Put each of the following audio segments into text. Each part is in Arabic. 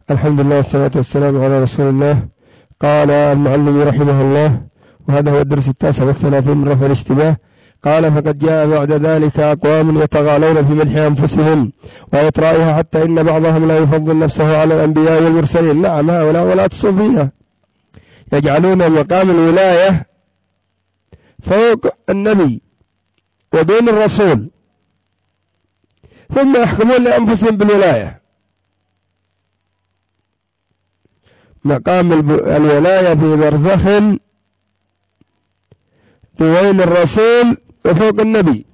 الحمد لله والصلاة والسلام على رسول الله. قال المعلم رحمه الله، وهذا هو الدرس 39 من رفع الاشتباه. قال: فقد جاء بعد ذلك أقوام يتغالون في مدح أنفسهم وإطرائها، حتى إن بعضهم لا يفضل نفسه على الأنبياء والمرسلين. نعم، هؤلاء ولاة الصوفية يجعلون مقام الولاية فوق النبي ودون الرسول، ثم يحكمون لأنفسهم بالولاية. مقام الولاية في برزخ بين الرسول وفوق النبي،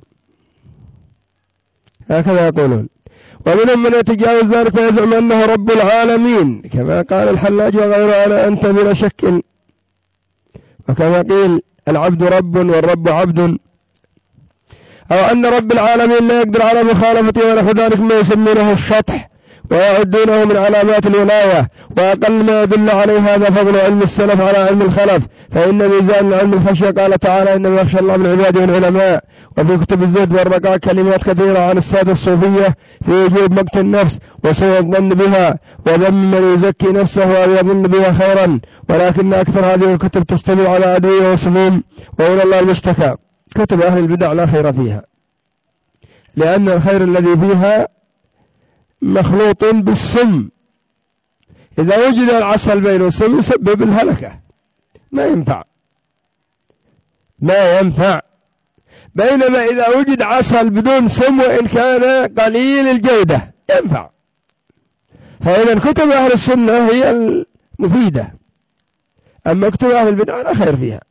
هكذا يقولون. ومنهم من يتجاوز ذلك ويزعم أنه رب العالمين، كما قال الحلاج وغيره: أنا أنت بلا شك. وكما قيل: العبد رب والرب عبد. أو أن رب العالمين لا يقدر على مخالفته ونحو ذلك ما يسمونه الشطح ويعدونه من علامات الولاية. وأقل ما يدل عليه هذا فضل علم السلف على علم الخلف، فإن ميزان علم الخشية قال تعالى: إنما يخشى الله من عباده العلماء. وفي كتب الزهد والرقاء كلمات كثيرة عن السادة الصوفية في وجوب مقت النفس وسوء الظن بها وذم من يزكي نفسه أو يظن بها خيرا، ولكن أكثر هذه الكتب تشتمل على أدوية وسموم، وإلى الله المشتكى. كتب أهل البدع لا خير فيها، لأن الخير الذي فيها مخلوط بالسم. إذا وجد العسل بين السم يسبب الهلكة، ما ينفع. بينما إذا وجد عسل بدون سم وإن كان قليل الجودة ينفع. فإذا كتب أهل السنة هي المفيدة، أما كتب أهل البدع لا خير فيها.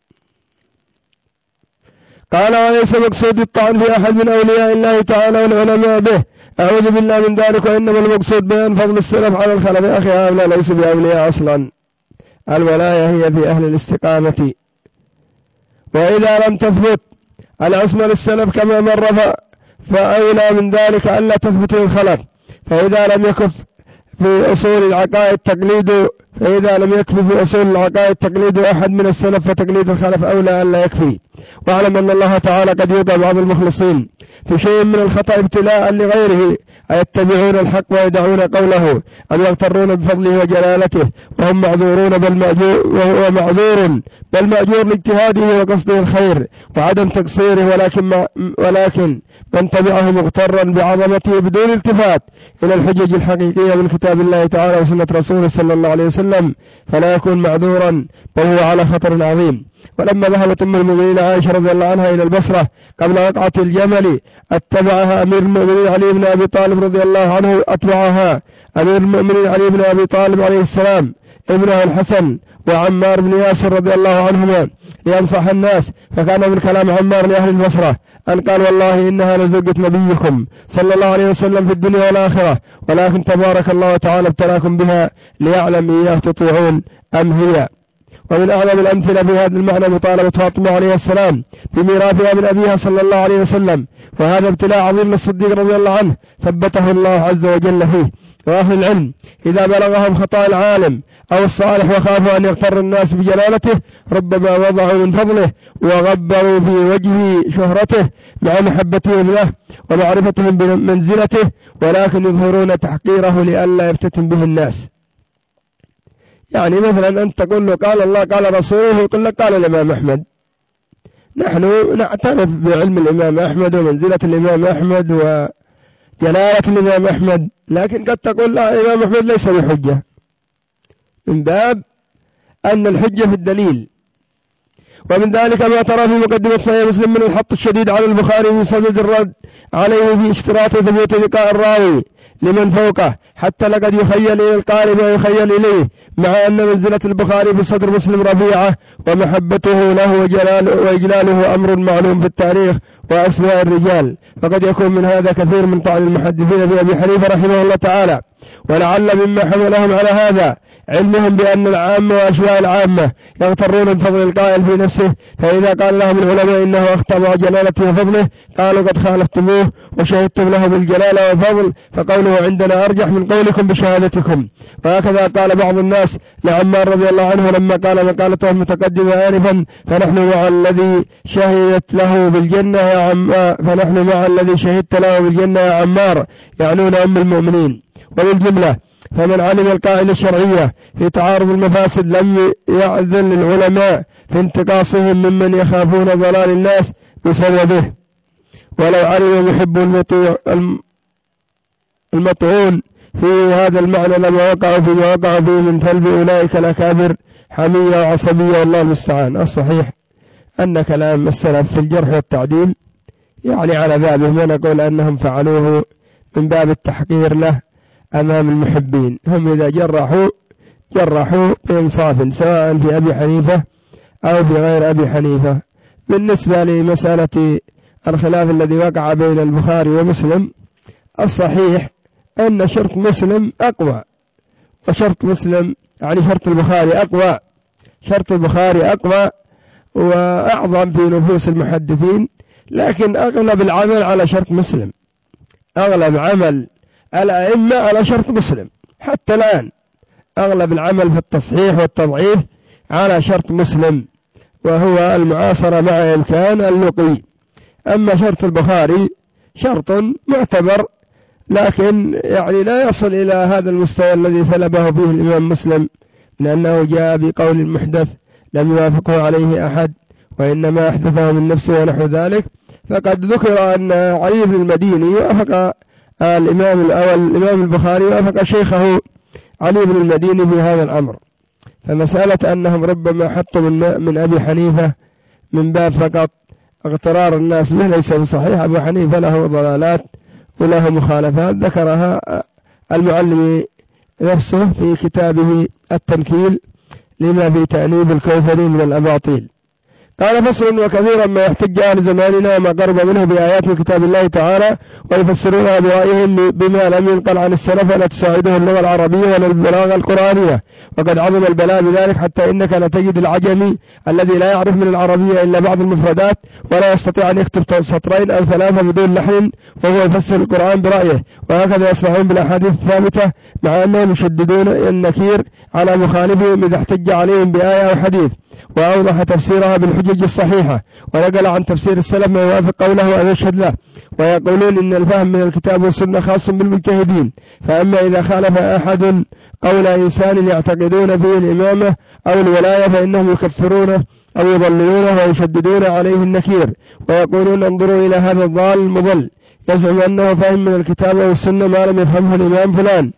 قال: وليس مقصود الطعن في أحد من أولياء الله تعالى والعلماء به، أعوذ بالله من ذلك، وإنما المقصود بيان فضل السلف على الخلف. يا أخي، هؤلاء ليسوا بأولياء أصلا، الولاية هي في أهل الاستقامة. وإذا لم تثبت العصمة للسلف كما مر فأولى من ذلك ألا تثبت للخلف. فإذا لم يكف في أصول العقائد تقليد أحد من السلف، فتقليد الخلف أولى ألا يكفي. واعلم أن الله تعالى قد يوقع بعض المخلصين في شيء من الخطأ ابتلاء لغيره، أيتبعون الحق ويدعون قوله، أم يغترون بفضله وجلالته وهم معذورون وهو معذور بل مأجور لاجتهاده وقصده الخير وعدم تقصيره، ولكن من تبعه مغترا بعظمته بدون التفات إلى الحجج الحقيقية من كتاب الله تعالى وسنة رسوله صلى الله عليه وسلم، فلا يكون معذورا بل هو على خطر عظيم. ولما ذهبت أم المؤمنين عائشة رضي الله عنها إلى البصرة قبل وقعة الجمل، أتبعها أمير المؤمنين علي بن أبي طالب رضي الله عنه، أتبعها أمير المؤمنين علي بن أبي طالب عليه السلام ابنه الحسن وعمار بن ياسر رضي الله عنهما لينصح الناس. فكان من كلام عمار لأهل البصرة أن قال: والله إنها لزوجة نبيكم صلى الله عليه وسلم في الدنيا والآخرة، ولكن تبارك الله تعالى ابتلاكم بها ليعلم إياه تطيعون أم هي. ومن أعظم الأمثلة في هذا المعنى مطالبة فاطمة عليه السلام بميراثها من أبيها صلى الله عليه وسلم، وهذا ابتلاء عظيم للصديق رضي الله عنه ثبته الله عز وجل فيه. وأهل العلم إذا بلغهم خطأ العالم أو الصالح وخافوا أن يغتر الناس بجلالته، ربما وضعوا من فضله وغبروا في وجه شهرته مع محبتهم له ومعرفتهم بمنزلته، ولكن يظهرون تحقيره لئلا يفتتن به الناس. يعني مثلا أنت تقول له قال الله قال رسوله، يقول لك قال الإمام أحمد. نحن نعترف بعلم الإمام أحمد ومنزلة الإمام أحمد وجلالة الإمام أحمد، لكن قد تقول لا، الإمام أحمد ليس بحجة، من باب أن الحجة في الدليل. ومن ذلك ما ترى في مقدمة صحيح مسلم من الحط الشديد على البخاري في صدد الرد عليه في اشتراط ثبوت لقاء الراوي لمن فوقه، حتى لقد يخيل إلى القارئ ما يخيل إليه، مع أن منزلة البخاري في صدر مسلم رفيعة، ومحبته له وإجلاله أمر معلوم في التاريخ وأسماء الرجال. فقد يكون من هذا كثير من طعن المحدثين في أبي حنيفة رحمه الله تعالى، ولعل مما حملهم على هذا علمهم بأن العامة وأشواء العامة يغترون بفضل القائل في نفسه، فإذا قال لهم العلماء إنه أخطأ مع جلالته وفضله قالوا قد خالفتموه وشهدتم له بالجلالة والفضل، فقوله عندنا أرجح من قولكم بشهادتكم. وهكذا قال بعض الناس لعمار رضي الله عنه لما قال مقالته المتقدمة آنفا: فنحن مع الذي شهدت له بالجنة يا عمار، يعنون أم المؤمنين. وبالجملة فمن علم القاعدة الشرعية في تعارض المفاسد لم يعذل العلماء في انتقاصهم ممن يخافون ضلال الناس بسببه. ولو علم محب المطعون في هذا المعنى لما وقع فيما وقع فيه من ثلب أولئك الأكابر حمية وعصبية، والله المستعان. الصحيح أن كلام السلف في الجرح والتعديل يعني على بابه، ما نقول أنهم فعلوه من باب التحقير له أمام المحبين. هم إذا جرحوا بإنصاف سواء في أبي حنيفة أو في غير أبي حنيفة. بالنسبة لمسألة الخلاف الذي وقع بين البخاري ومسلم، الصحيح أن شرط مسلم أقوى، وشرط مسلم يعني شرط البخاري أقوى، شرط البخاري أقوى وأعظم في نفوس المحدثين، لكن أغلب العمل على شرط مسلم، أغلب عمل الأئمة على شرط مسلم حتى الآن، أغلب العمل في التصحيح والتضعيف على شرط مسلم، وهو المعاصرة مع إمكان اللقي. أما شرط البخاري شرط معتبر، لكن يعني لا يصل إلى هذا المستوى الذي ثلبه فيه الإمام مسلم، لأنه جاء بقول محدث لم يوافقه عليه أحد، وإنما أحدثه من نفسه ونحو ذلك. فقد ذكر أن علي بن المديني وافق الإمام البخاري وافق شيخه علي بن المديني في هذا الأمر. فمسألة أنهم ربما حطوا من أبي حنيفة من باب فقط اغترار الناس به ليس بصحيح. أبو حنيفة له ضلالات وله مخالفات ذكرها المعلم نفسه في كتابه التنكيل لما في تأنيب الكوثري من الأباطيل. قال فصل: وكثيرا ما يحتج أهل زماننا وما قرب منه بآيات من كتاب الله تعالى ويفسرونها برأيهم بما لم ينقل عن السلف ولا تساعده اللغة العربية ولا البلاغة القرآنية، وقد عظم البلاء بذلك حتى إنك لتجد العجمي الذي لا يعرف من العربية إلا بعض المفردات ولا يستطيع أن يكتب سطرين أو ثلاثة بدون لحن وهو يفسر القرآن برأيه. وهكذا يصنعون بالأحاديث الثابتة، مع أنهم يشددون النكير على مخالفهم إذا احتج عليهم بآية أو حديث وأوضح تفسيرها بالحجج الصحيحة ونقل عن تفسير السلف ما يوافق قوله أو يشهد له. ويقولون إن الفهم من الكتاب والسنة خاص بالمجتهدين، فأما إذا خالف أحد قول إنسان يعتقدون فيه الإمامة أو الولاية فإنهم يكفرونه أو يضللونه ويشددون عليه النكير، ويقولون انظروا إلى هذا الضال المضل يزعم أنه فهم من الكتاب والسنة ما لم يفهمه الإمام فلان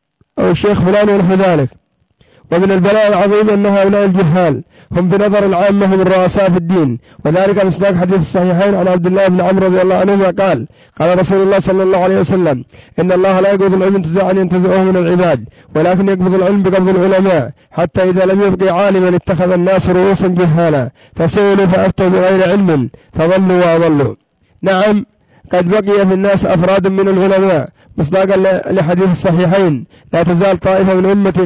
أو الشيخ فلان ونحو ذلك. ومن البلاء العظيم أن هؤلاء الجهال هم في نظر العامة هم الرؤساء في الدين، وذلك مصداق حديث الصحيحين عن عبد الله بن عمرو رضي الله عنهما قال: قال رسول الله صلى الله عليه وسلم: إن الله لا يقبض العلم انتزاعا ينتزعه من العباد، ولكن يقبض العلم بقبض العلماء، حتى إذا لم يبقي عالما اتخذ الناس رؤوسا جهالا فسئلوا فأفتوا بغير علم فضلوا وأضلوا. نعم، قد بقي في الناس أفراد من العلماء مصداقا لحديث الصحيحين: لا تزال طائفة من أمتي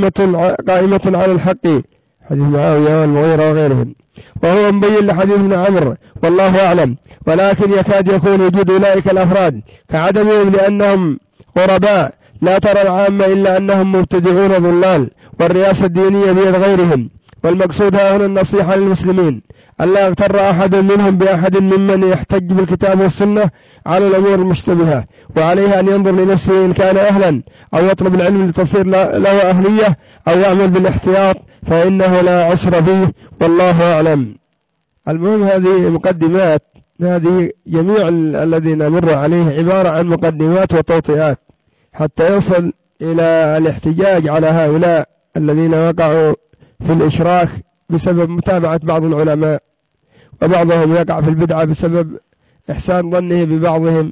قائمة على الحق، حديث معاوية والمغيرة وغيرهم، وهو مبين لحديث ابن عمرو والله أعلم. ولكن يكاد يكون وجود أولئك الأفراد كعدمهم لأنهم غرباء، لا ترى العامة إلا أنهم مبتدعون ضلال، والرئاسة الدينية بيد غيرهم. والمقصود هنا النصيحة للمسلمين ألا يغتر أحد منهم بأحد ممن يحتج بالكتاب والسنة على الأمور المشتبهة، وعليه أن ينظر لنفسه إن كان أهلا أو يطلب العلم لتصير له أهلية أو يعمل بالاحتياط فإنه لا عسر فيه، والله أعلم. المهم هذه مقدمات، هذه جميع الذي نمر عليه عبارة عن مقدمات وتوطئات حتى يصل إلى الاحتجاج على هؤلاء الذين وقعوا في الإشراك بسبب متابعة بعض العلماء، وبعضهم يقع في البدعة بسبب إحسان ظنه ببعضهم،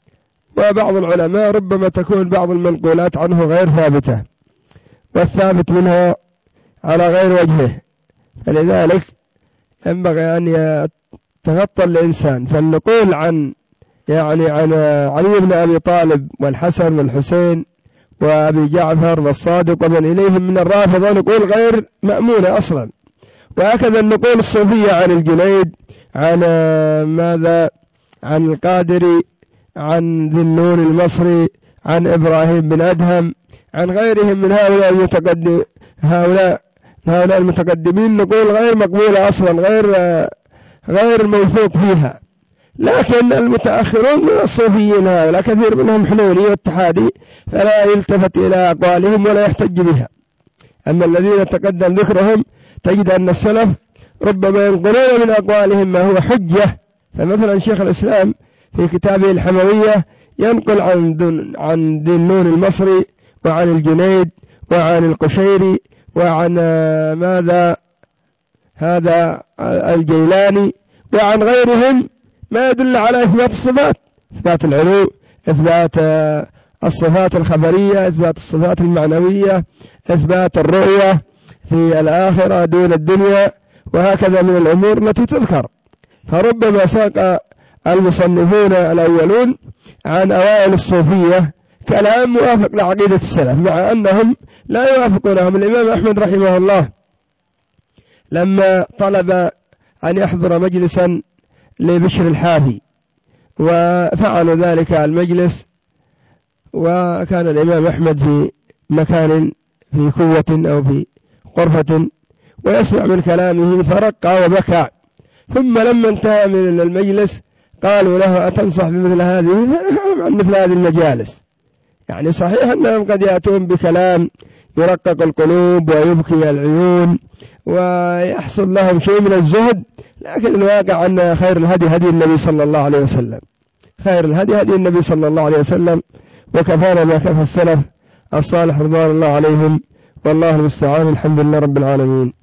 وبعض العلماء ربما تكون بعض المنقولات عنه غير ثابتة والثابت منها على غير وجهه، فلذلك ينبغي أن يتغطى الإنسان. فالنقول عن علي بن أبي طالب والحسن والحسين وأبي جعفر والصادق ومن إليهم من الرافضة نقول غير مأمونة أصلا. وهكذا النقول الصوفية عن الجنيد، عن عن القادري، عن ذي النون المصري، عن إبراهيم بن أدهم، عن غيرهم من هؤلاء المتقدمين نقول غير مقبولة أصلا، غير موثوق فيها، لكن المتأخرون من الصوفيين هؤلاء كثير منهم حلولي واتحادي، فلا يلتفت إلى أقوالهم ولا يحتج بها. أما الذين تقدم ذكرهم تجد أن السلف ربما ينقلون من أقوالهم ما هو حجة. فمثلا شيخ الإسلام في كتابه الحموية ينقل عن ذي النون المصري وعن الجنيد وعن القشيري وعن هذا الجيلاني وعن غيرهم ما يدل على إثبات الصفات، إثبات العلو، إثبات الصفات الخبرية، إثبات الصفات المعنوية، إثبات الرؤية في الآخرة دون الدنيا، وهكذا من الأمور التي تذكر. فربما ساق المصنفون الأولون عن أوائل الصوفية كلام موافق لعقيدة السلف، مع أنهم لا يوافقونهم. الإمام أحمد رحمه الله لما طلب أن يحضر مجلسا لبشر الحافي وفعلوا ذلك المجلس، وكان الإمام أحمد في مكان في قوة أو في غرفة ويسمع من كلامه فرق وبكى، ثم لما انتهى من المجلس قالوا له أتنصح بمثل هذه عن مثل هذه المجالس؟ يعني صحيح أنهم قد يأتون بكلام يرقق القلوب ويبكي العيون ويحصل لهم شيء من الزهد، لكن الواقع أن خير الهدي هدي النبي صلى الله عليه وسلم، خير الهدي هدي النبي صلى الله عليه وسلم، وكفانا ما كفى السلف الصالح رضوان الله عليهم، والله المستعان. الحمد لله رب العالمين.